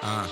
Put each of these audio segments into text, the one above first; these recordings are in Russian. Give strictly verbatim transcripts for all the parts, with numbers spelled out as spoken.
А.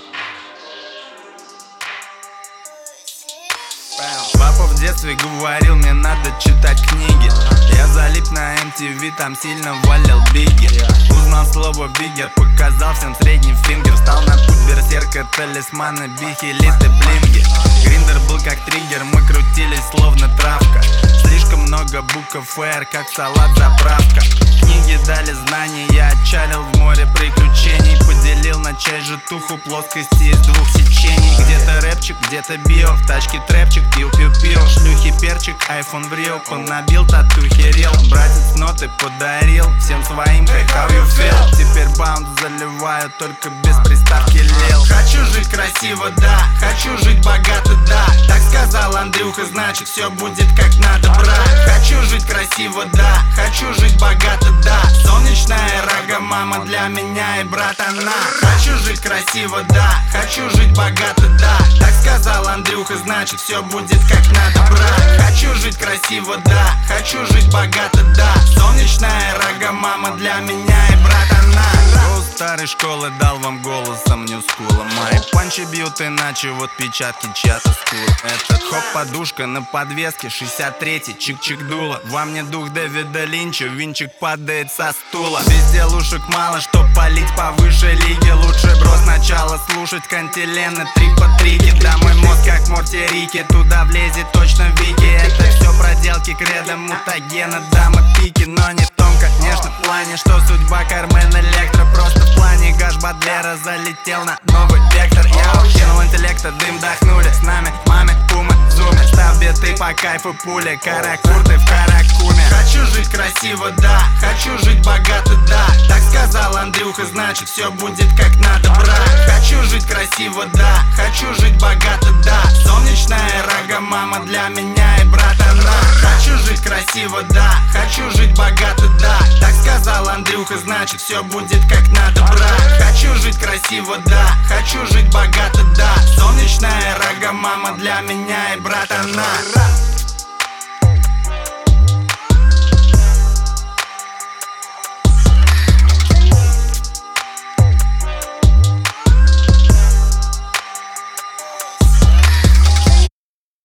Папа в детстве говорил, мне надо читать книги. Я залип на эм ти ви, там сильно валил Бигги. Узнал слово биггер, показал всем средний фингер. Встал на путь берсерка, талисманы, бихи, литы, блинги. Гриндер был как триггер, мы крутились словно травка. Слишком много букв эр, как салат заправка. Книги дали знания, я отчалил в море приключений. Поделил на чай житуху плоскости из двух сечений. Где-то рэпчик, где-то био, в тачке трэпчик, пил-пил-пил. Шлюхи перчик, айфон в рио, понабил татухи рил. Братец ноты подарил всем своим, hey, how you feel? Теперь баунд заливаю, только без приставки лил. Хочу жить красиво, да, хочу жить богато, да. Так сказал Андрюха, значит все будет как надо, брат. Хочу жить красиво, да, хочу жить богато, да. Солнечная рога, мама для меня и брат она. Хочу жить красиво, да, хочу жить богато, да. Так сказал Андрюха, значит все будет как надо, брат. Хочу жить красиво, да, хочу жить богато, да. Солнечная рога, мама для меня и брат она. Голос старой школы дал вам голосом ньюскула. Мои панчи бьют иначе, вот печатки чья-то скула. Этот хоп, подушка на подвеске, шестьдесят третий, чик-чик дуло. Во мне дух Дэвида Линча, винчик падает со стула. Везде лушек мало, чтоб палить повыше лиги. Лучше бро сначала слушать кантилены три по трике. Да мой мозг как Морти Рики, туда влезет точно Вики. Это все проделки кредо, мутагена, дама пики. Но не в том, конечно, в плане, что судьба Кармен Электро. Просто в плане Гаш Бадлера залетел на новый вектор. Я укинул интеллекта, дым дохнули с нами, маме, пума, зуме. Став биты по кайфу пули, каракурты в каракуме. Хочу жить красиво, да, хочу жить богато, да. Так сказал Андрюха, значит все будет как надо, брат. Хочу жить красиво, да, хочу жить богато, да. Солнечная рога, мама для меня и брат она. Хочу жить красиво, да, хочу жить богато, да. Так сказал Андрюха, значит все будет как надо, брат. Хочу жить красиво, да, хочу жить богато, да. Солнечная рога, мама для меня и брат она.